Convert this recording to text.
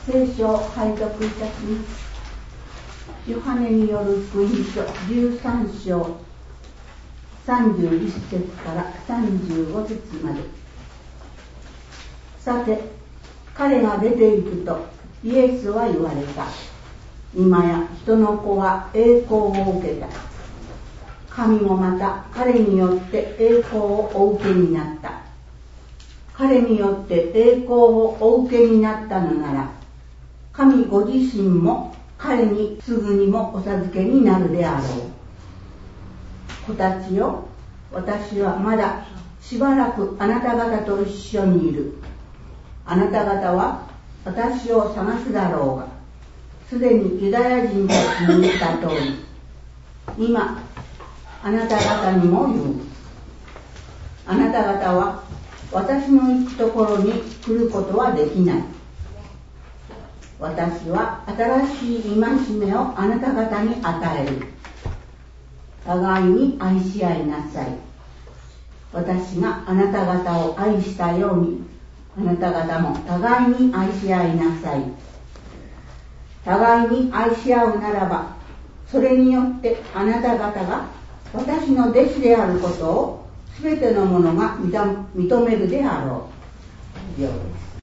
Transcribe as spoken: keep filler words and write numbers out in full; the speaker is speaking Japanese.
聖書を拝読いたします。ヨハネによる福音書じゅうさんしょうさんじゅういっせつからさんじゅうごせつまで。さて、彼が出て行くとイエスは言われた。今や人の子は栄光を受けた。神もまた彼によって栄光をお受けになった。彼によって栄光をお受けになったのなら、神ご自身も彼にすぐにもお授けになるであろう。子たちよ、私はまだしばらくあなた方と一緒にいる。あなた方は私を探すだろうが、すでにユダヤ人たちに言った通り、今あなた方にも言う。あなた方は私の行くところに来ることはできない。私は新しい戒めをあなた方に与える。互いに愛し合いなさい。私があなた方を愛したように、あなた方も互いに愛し合いなさい。互いに愛し合うならば、それによってあなた方が私の弟子であることをすべての者が認めるであろう。以上です。